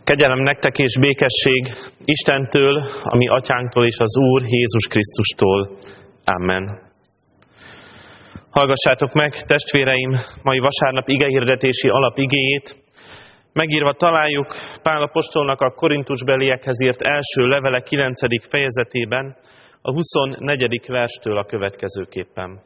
Kegyelem nektek és békesség Istentől, a mi atyánktól és az Úr Jézus Krisztustól. Amen. Hallgassátok meg, testvéreim, mai vasárnap igehirdetési alapigéjét. Megírva találjuk Pál apostolnak a korintusbeliekhez írt első levele 9. fejezetében, a 24. verstől a következőképpen.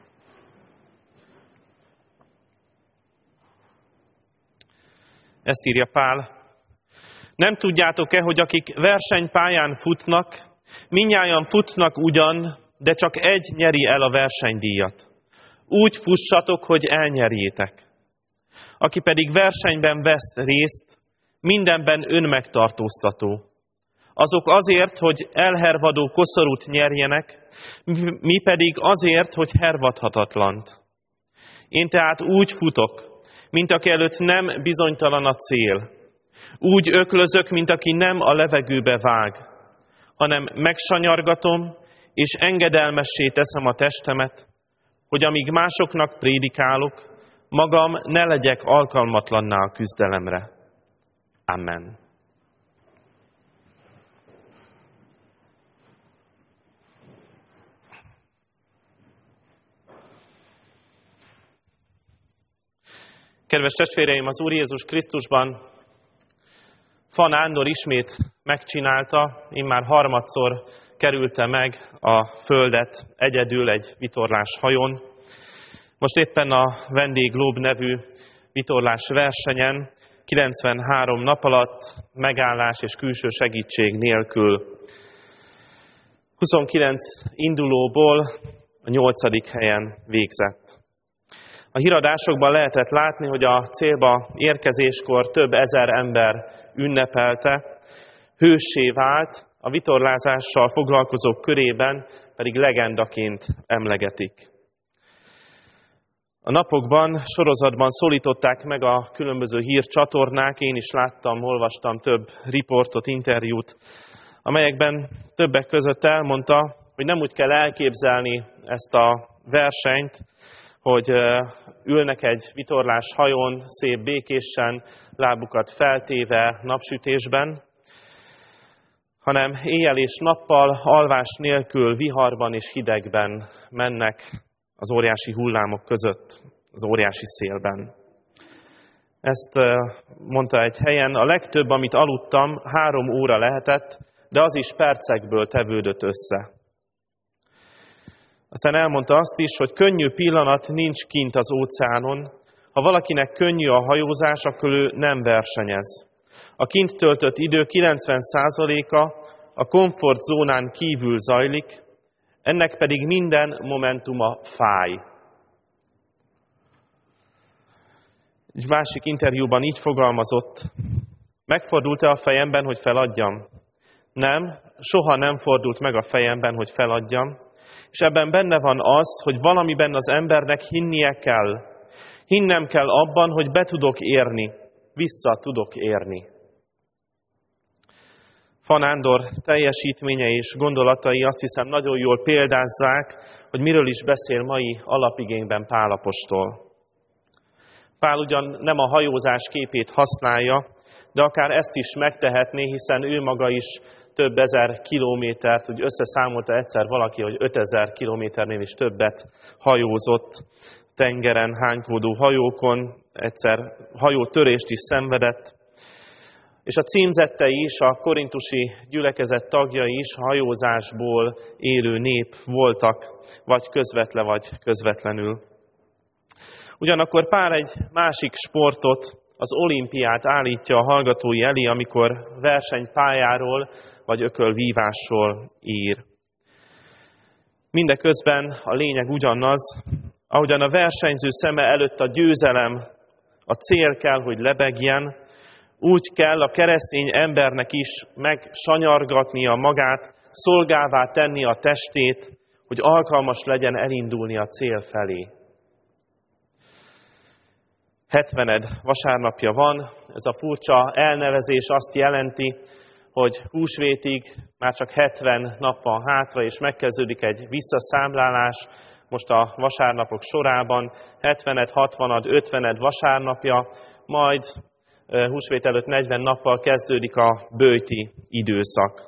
Ezt írja Pál. Nem tudjátok-e, hogy akik versenypályán futnak, mindnyájan futnak ugyan, de csak egy nyeri el a versenydíjat. Úgy fussatok, hogy elnyerjétek. Aki pedig versenyben vesz részt, mindenben önmegtartóztató. Azok azért, hogy elhervadó koszorút nyerjenek, mi pedig azért, hogy hervadhatatlant. Én tehát úgy futok, mint aki előtt nem bizonytalan a cél. Úgy öklözök, mint aki nem a levegőbe vág, hanem megsanyargatom, és engedelmessé teszem a testemet, hogy amíg másoknak prédikálok, magam ne legyek alkalmatlanná a küzdelemre. Amen. Kedves testvéreim, az Úr Jézus Krisztusban Fa Nándor ismét megcsinálta, immár harmadszor kerülte meg a földet egyedül egy vitorlás hajón. Most éppen a Vendéglób nevű vitorlás versenyen 93 nap alatt megállás és külső segítség nélkül 29 indulóból a 8. helyen végzett. A híradásokban lehetett látni, hogy a célba érkezéskor több ezer ember ünnepelte, hőssé vált, a vitorlázással foglalkozók körében pedig legendaként emlegetik. A napokban, sorozatban szólították meg a különböző hírcsatornák, én is láttam, olvastam több riportot, interjút, amelyekben többek között elmondta, hogy nem úgy kell elképzelni ezt a versenyt, hogy ülnek egy vitorlás hajón, szép békésen, lábukat feltéve napsütésben, hanem éjjel és nappal, alvás nélkül, viharban és hidegben mennek az óriási hullámok között, az óriási szélben. Ezt mondta egy helyen, a legtöbb, amit aludtam, 3 óra lehetett, de az is percekből tevődött össze. Aztán elmondta azt is, hogy könnyű pillanat nincs kint az óceánon. Ha valakinek könnyű a hajózás, akkor ő nem versenyez. A kint töltött idő 90%-a a komfortzónán kívül zajlik, ennek pedig minden momentuma fáj. Egy másik interjúban így fogalmazott, megfordult-e a fejemben, hogy feladjam? Nem, soha nem fordult meg a fejemben, hogy feladjam. És ebben benne van az, hogy valamiben az embernek hinnie kell. Hinnem kell abban, hogy be tudok érni, vissza tudok érni. Fa Nándor teljesítménye és gondolatai azt hiszem nagyon jól példázzák, hogy miről is beszél mai alapigényben Pál apostol. Pál ugyan nem a hajózás képét használja, de akár ezt is megtehetné, hiszen ő maga is több ezer kilométert, úgy összeszámolta egyszer valaki, hogy 5000 kilométernél is többet hajózott tengeren, hánykódó hajókon, egyszer hajótörést is szenvedett. És a címzettei is, a korintusi gyülekezet tagjai is hajózásból élő nép voltak, vagy közvetve, vagy közvetlenül. Ugyanakkor Pál egy másik sportot, az olimpiát állítja a hallgatói elé, amikor versenypályáról vagy ökölvívásról ír. Mindeközben a lényeg ugyanaz, ahogyan a versenyző szeme előtt a győzelem, a cél kell, hogy lebegjen, úgy kell a keresztény embernek is megsanyargatnia magát, szolgává tenni a testét, hogy alkalmas legyen elindulni a cél felé. 70. vasárnapja van, ez a furcsa elnevezés azt jelenti, hogy húsvétig már csak 70 nap van hátra, és megkezdődik egy visszaszámlálás most a vasárnapok sorában, 70, 60, 50 vasárnapja, majd húsvét előtt 40 nappal kezdődik a böjti időszak.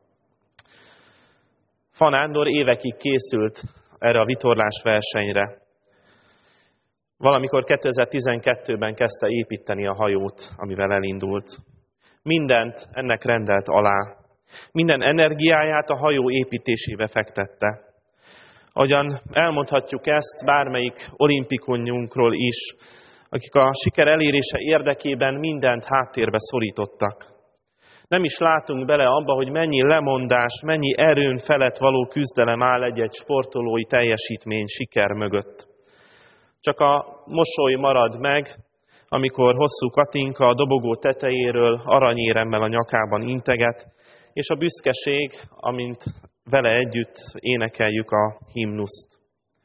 Fanándor évekig készült erre a vitorlás versenyre. Valamikor 2012-ben kezdte építeni a hajót, amivel elindult. Mindent ennek rendelt alá. Minden energiáját a hajó építésébe fektette. Ahogyan elmondhatjuk ezt bármelyik olimpikonjunkról is, akik a siker elérése érdekében mindent háttérbe szorítottak. Nem is látunk bele abba, hogy mennyi lemondás, mennyi erőn felett való küzdelem áll egy-egy sportolói teljesítmény siker mögött. Csak a mosoly marad meg, amikor hosszú Katinka a dobogó tetejéről aranyéremmel a nyakában integet, és a büszkeség, amint vele együtt énekeljük a himnuszt.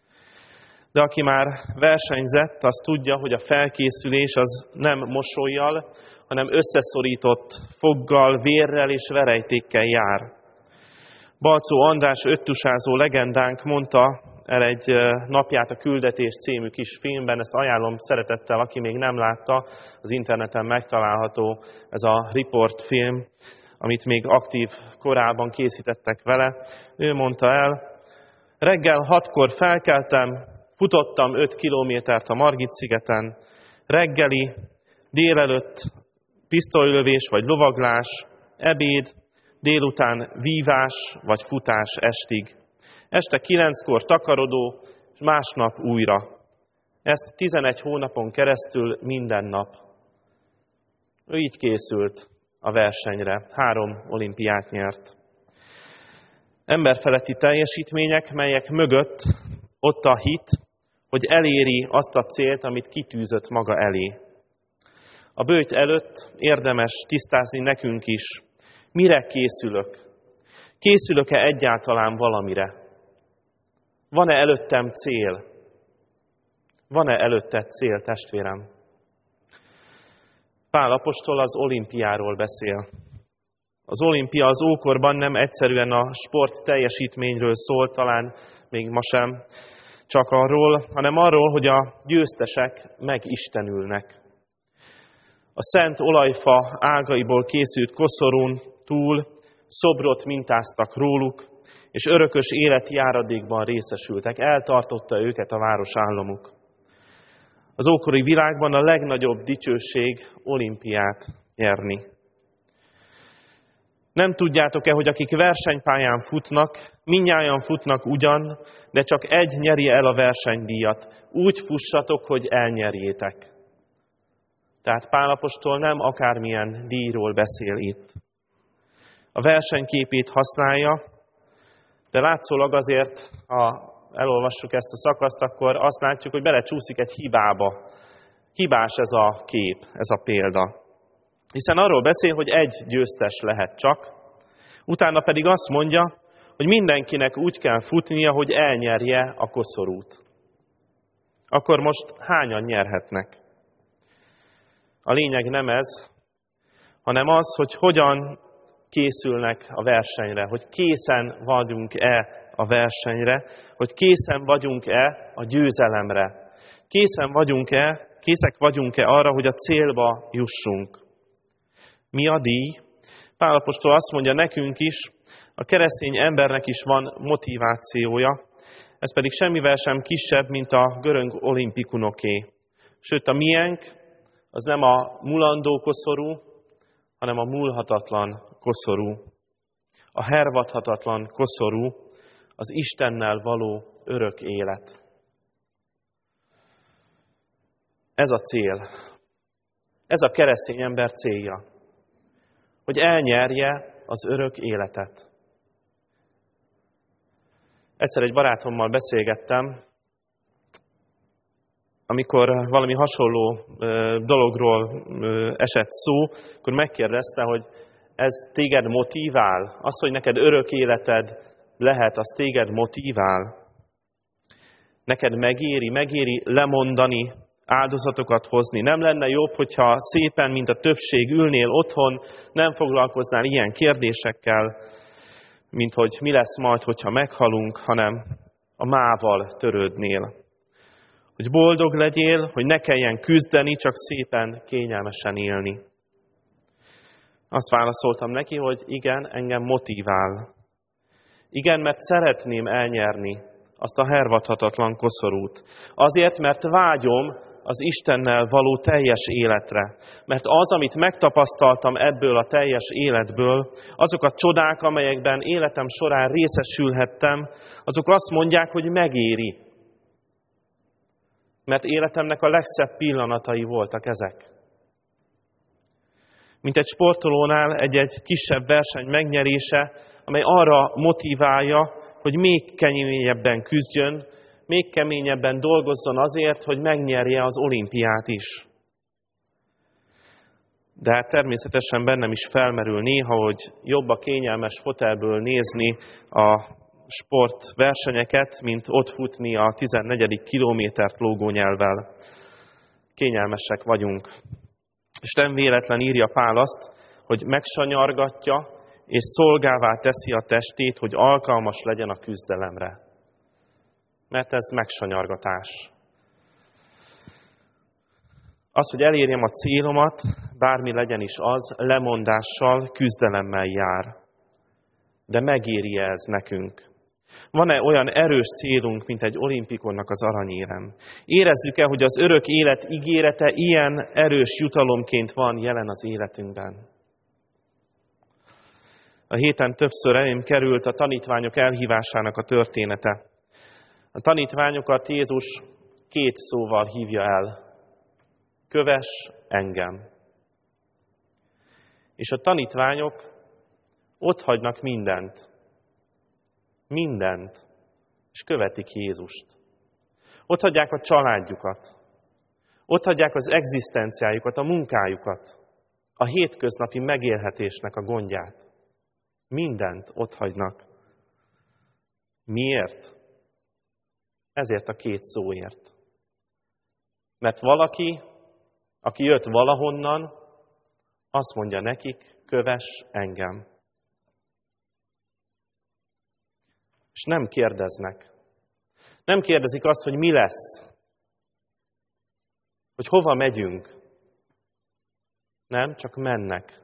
De aki már versenyzett, az tudja, hogy a felkészülés az nem mosollyal, hanem összeszorított foggal, vérrel és verejtékkel jár. Balczó András öttusázó legendánk mondta el egy Napját a küldetés című kis filmben, ezt ajánlom szeretettel, aki még nem látta, az interneten megtalálható ez a riportfilm, amit még aktív korában készítettek vele. Ő mondta el, reggel 6-kor felkeltem, futottam 5 kilométert a Margit-szigeten, reggeli, délelőtt pisztolylövés vagy lovaglás, ebéd, délután vívás vagy futás estig. Este 9-kor takarodó, és másnap újra. Ezt 11 hónapon keresztül minden nap. Ő így készült a versenyre, 3 olimpiát nyert. Emberfeletti teljesítmények, melyek mögött ott a hit, hogy eléri azt a célt, amit kitűzött maga elé. A böjt előtt érdemes tisztázni nekünk is, mire készülök. Készülök-e egyáltalán valamire? Van-e előttem cél? Van-e előtted cél, testvérem? Pál apostol az olimpiáról beszél. Az olimpia az ókorban nem egyszerűen a sport teljesítményről szól, talán még ma sem csak arról, hanem arról, hogy a győztesek megistenülnek. A szent olajfa ágaiból készült koszorún túl szobrot mintáztak róluk, és örökös életi járadékban részesültek. Eltartotta őket a városállamuk. Az ókori világban a legnagyobb dicsőség olimpiát nyerni. Nem tudjátok-e, hogy akik versenypályán futnak, mindnyájan futnak ugyan, de csak egy nyeri el a versenydíjat. Úgy fussatok, hogy elnyerjétek. Tehát Pál apostol nem akármilyen díjról beszél itt. A versenyképét használja, de látszólag azért, ha elolvassuk ezt a szakaszt, akkor azt látjuk, hogy belecsúszik egy hibába. Hibás ez a kép, ez a példa. Hiszen arról beszél, hogy egy győztes lehet csak, utána pedig azt mondja, hogy mindenkinek úgy kell futnia, hogy elnyerje a koszorút. Akkor most hányan nyerhetnek? A lényeg nem ez, hanem az, hogy hogyan készülnek a versenyre, hogy készen vagyunk-e a versenyre, hogy készen vagyunk-e a győzelemre. Készek vagyunk-e arra, hogy a célba jussunk. Mi a díj? Pál apostol azt mondja nekünk is, a keresztény embernek is van motivációja, ez pedig semmivel sem kisebb, mint a görög olimpikunoké. Sőt, a miénk az nem a mulandó koszorú, hanem a múlhatatlan koszorú. A hervadhatatlan koszorú, az Istennel való örök élet. Ez a cél. Ez a keresztény ember célja. Hogy elnyerje az örök életet. Egyszer egy barátommal beszélgettem, amikor valami hasonló dologról esett szó, akkor megkérdezte, hogy ez téged motivál? Az, hogy neked örök életed lehet, az téged motivál? Neked megéri lemondani, áldozatokat hozni? Nem lenne jobb, hogyha szépen, mint a többség ülnél otthon, nem foglalkoznál ilyen kérdésekkel, mint hogy mi lesz majd, hogyha meghalunk, hanem a mával törődnél. Hogy boldog legyél, hogy ne kelljen küzdeni, csak szépen, kényelmesen élni. Azt válaszoltam neki, hogy igen, engem motivál. Igen, mert szeretném elnyerni azt a hervadhatatlan koszorút. Azért, mert vágyom az Istennel való teljes életre. Mert az, amit megtapasztaltam ebből a teljes életből, azok a csodák, amelyekben életem során részesülhettem, azok azt mondják, hogy megéri. Mert életemnek a legszebb pillanatai voltak ezek. Mint egy sportolónál egy kisebb verseny megnyerése, amely arra motiválja, hogy még keményebben küzdjön, még keményebben dolgozzon azért, hogy megnyerje az olimpiát is. De hát természetesen bennem is felmerül néha, hogy jobb a kényelmes fotelből nézni a sportversenyeket, mint ott futni a 14. kilométert lógónyelvvel. Kényelmesek vagyunk. És nem véletlen írja Pál azt, hogy megsanyargatja és szolgává teszi a testét, hogy alkalmas legyen a küzdelemre. Mert ez megsanyargatás. Az, hogy elérjem a célomat, bármi legyen is az, lemondással, küzdelemmel jár. De megéri ez nekünk. Van-e olyan erős célunk, mint egy olimpikonnak az aranyérem? Érezzük-e, hogy az örök élet ígérete ilyen erős jutalomként van jelen az életünkben? A héten többször elém került a tanítványok elhívásának a története. A tanítványokat Jézus 2 szóval hívja el. Kövess engem. És a tanítványok otthagynak mindent. Mindent. És követik Jézust. Otthagyják a családjukat. Otthagyják az egzisztenciájukat, a munkájukat. A hétköznapi megélhetésnek a gondját. Mindent otthagynak. Miért? Ezért a 2 szóért. Mert valaki, aki jött valahonnan, azt mondja nekik, kövess engem. És nem kérdeznek. Nem kérdezik azt, hogy mi lesz. Hogy hova megyünk. Nem, csak mennek.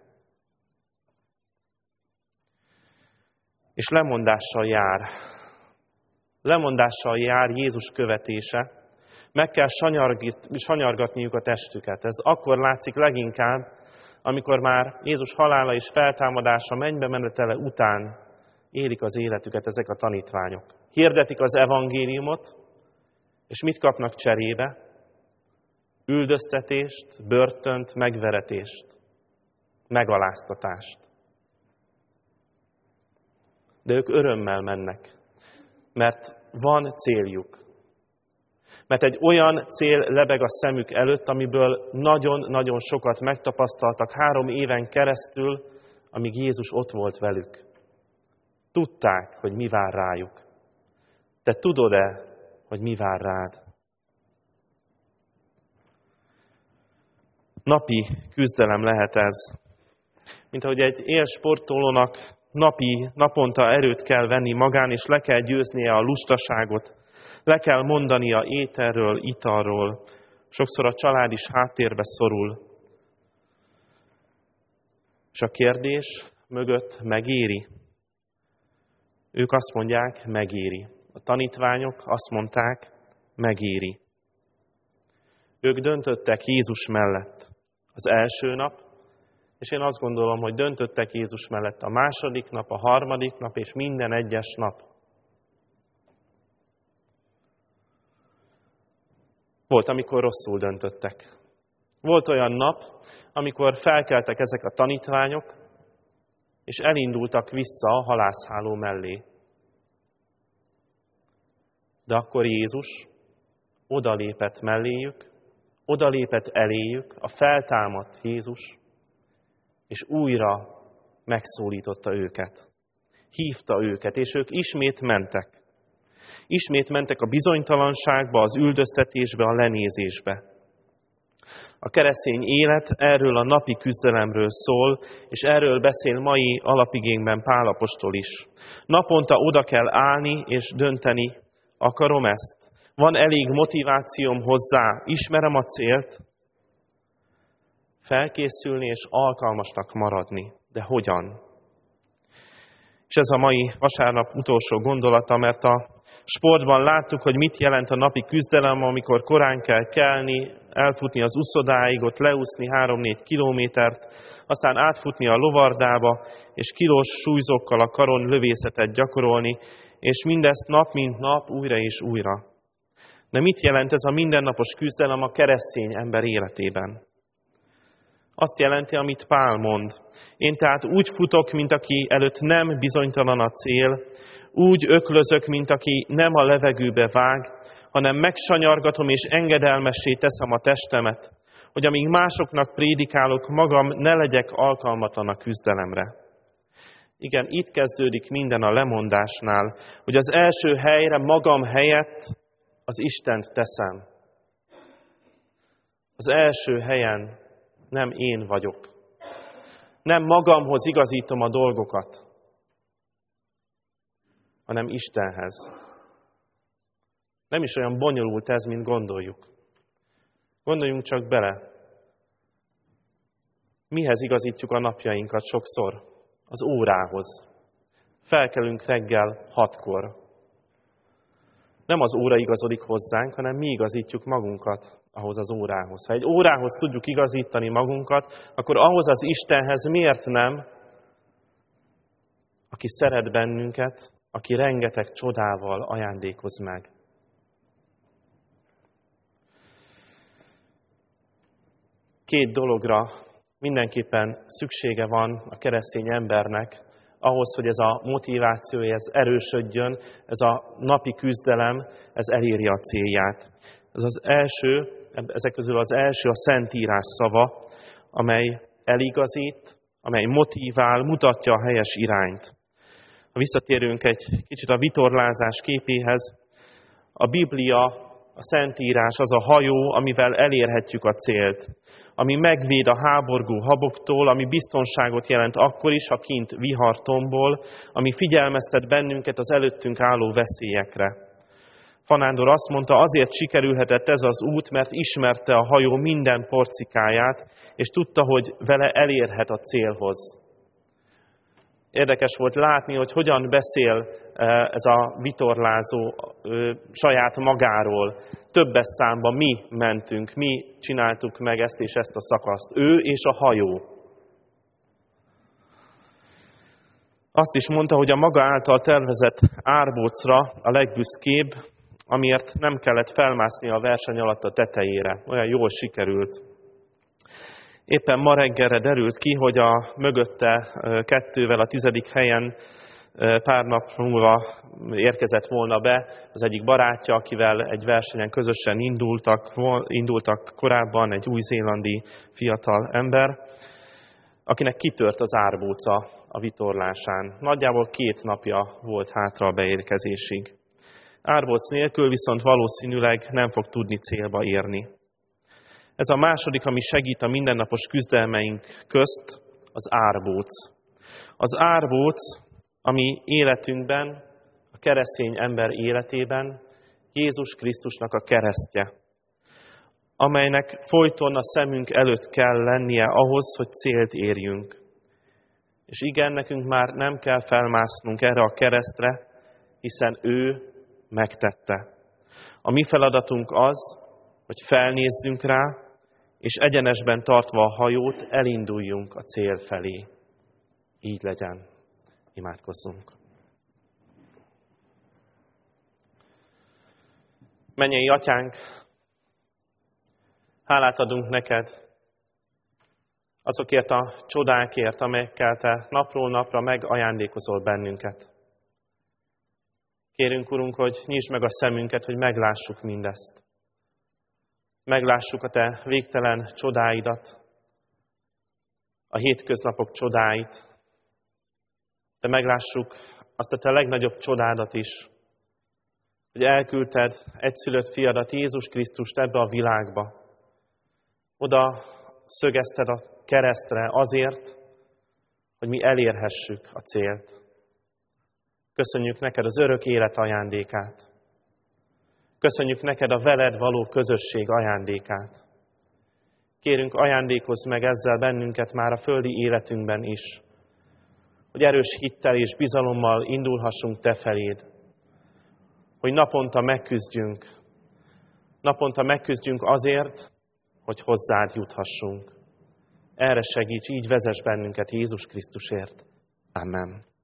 És lemondással jár. Lemondással jár Jézus követése. Meg kell sanyargatniuk a testüket. Ez akkor látszik leginkább, amikor már Jézus halála és feltámadása mennybe menetele után élik az életüket ezek a tanítványok. Hirdetik az evangéliumot, és mit kapnak cserébe? Üldöztetést, börtönt, megveretést, megaláztatást. De ők örömmel mennek, mert van céljuk. Mert egy olyan cél lebeg a szemük előtt, amiből nagyon-nagyon sokat megtapasztaltak 3 éven keresztül, amíg Jézus ott volt velük. Tudták, hogy mi vár rájuk. Te tudod-e, hogy mi vár rád? Napi küzdelem lehet ez. Mint ahogy egy élsportolónak naponta erőt kell venni magán, és le kell győznie a lustaságot, le kell mondania ételről, italról. Sokszor a család is háttérbe szorul. És a kérdés mögött megéri? Ők azt mondják, megéri. A tanítványok azt mondták, megéri. Ők döntöttek Jézus mellett az első nap, és én azt gondolom, hogy döntöttek Jézus mellett a második nap, a harmadik nap, és minden egyes nap. Volt, amikor rosszul döntöttek. Volt olyan nap, amikor felkeltek ezek a tanítványok, és elindultak vissza a halászháló mellé. De akkor Jézus odalépett melléjük, odalépett eléjük, a feltámadt Jézus, és újra megszólította őket. Hívta őket, és ők ismét mentek. Ismét mentek a bizonytalanságba, az üldöztetésbe, a lenézésbe. A keresztény élet erről a napi küzdelemről szól, és erről beszél mai alapigénkben Pál apostol is. Naponta oda kell állni és dönteni, akarom ezt, Van elég motivációm hozzá, ismerem a célt, felkészülni és alkalmasnak maradni. De hogyan? És ez a mai vasárnap utolsó gondolata, mert a sportban láttuk, hogy mit jelent a napi küzdelem, amikor korán kell kelni, elfutni az uszodáig, ott leúszni 3-4 kilométert, aztán átfutni a lovardába, és kilós súlyzókkal a karon lövészetet gyakorolni, és mindezt nap mint nap újra és újra. De mit jelent ez a mindennapos küzdelem a keresztény ember életében? Azt jelenti, amit Pál mond. Én tehát úgy futok, mint aki előtt nem bizonytalan a cél, úgy öklözök, mint aki nem a levegőbe vág, hanem megsanyargatom és engedelmessé teszem a testemet, hogy amíg másoknak prédikálok, magam ne legyek alkalmatlan a küzdelemre. Igen, itt kezdődik minden a lemondásnál, hogy az első helyre magam helyett az Istent teszem. Az első helyen nem én vagyok. Nem magamhoz igazítom a dolgokat, hanem Istenhez. Nem is olyan bonyolult ez, mint gondoljuk. Gondoljunk csak bele. Mihez igazítjuk a napjainkat sokszor? Az órához. Felkelünk reggel 6-kor. Nem az óra igazodik hozzánk, hanem mi igazítjuk magunkat ahhoz az órához. Ha egy órához tudjuk igazítani magunkat, akkor ahhoz az Istenhez miért nem, aki szeret bennünket, aki rengeteg csodával ajándékoz meg. Két dologra mindenképpen szüksége van a keresztény embernek, ahhoz, hogy ez a motivációja, ez erősödjön, ez a napi küzdelem, ez elérje a célját. Ez az első, ezek közül az első a Szentírás szava, amely eligazít, amely motivál, mutatja a helyes irányt. Ha visszatérünk egy kicsit a vitorlázás képéhez, a Biblia, a Szentírás az a hajó, amivel elérhetjük a célt, ami megvéd a háborgó haboktól, ami biztonságot jelent akkor is, ha kint vihar tombol, ami figyelmeztet bennünket az előttünk álló veszélyekre. Fanándor azt mondta, azért sikerülhetett ez az út, mert ismerte a hajó minden porcikáját, és tudta, hogy vele elérhet a célhoz. Érdekes volt látni, hogy hogyan beszél ez a vitorlázó saját magáról. Többes számban mi mentünk, mi csináltuk meg ezt és ezt a szakaszt. Ő és a hajó. Azt is mondta, hogy a maga által tervezett árbócra a legbüszkébb, amiért nem kellett felmászni a verseny alatt a tetejére. Olyan jól sikerült. Éppen ma reggelre derült ki, hogy a mögötte 2-vel a 10. helyen pár nap múlva érkezett volna be az egyik barátja, akivel egy versenyen közösen indultak korábban, egy új-zélandi fiatal ember, akinek kitört az árbóca a vitorlásán. Nagyjából 2 napja volt hátra a beérkezésig. Árbóc nélkül viszont valószínűleg nem fog tudni célba érni. Ez a második, ami segít a mindennapos küzdelmeink közt, az árbóc. Az árbóc, ami életünkben, a keresztény ember életében Jézus Krisztusnak a keresztje, amelynek folyton a szemünk előtt kell lennie ahhoz, hogy célt érjünk. És igen, nekünk már nem kell felmásznunk erre a keresztre, hiszen ő megtette. A mi feladatunk az, hogy felnézzünk rá, és egyenesben tartva a hajót, elinduljunk a cél felé. Így legyen. Imádkozzunk. Mennyei Atyánk, hálát adunk neked azokért a csodákért, amelyekkel te napról napra megajándékozol bennünket. Kérünk, Urunk, hogy nyisd meg a szemünket, hogy meglássuk mindezt. Meglássuk a te végtelen csodáidat, a hétköznapok csodáit, de meglássuk azt a te legnagyobb csodádat is, hogy elküldted egyszülött fiadat, Jézus Krisztust ebbe a világba. Oda szögezted a keresztre azért, hogy mi elérhessük a célt. Köszönjük neked az örök élet ajándékát. Köszönjük neked a veled való közösség ajándékát. Kérünk, ajándékozz meg ezzel bennünket már a földi életünkben is, hogy erős hittel és bizalommal indulhassunk te feléd, hogy naponta megküzdjünk azért, hogy hozzád juthassunk. Erre segíts, így vezess bennünket Jézus Krisztusért. Amen.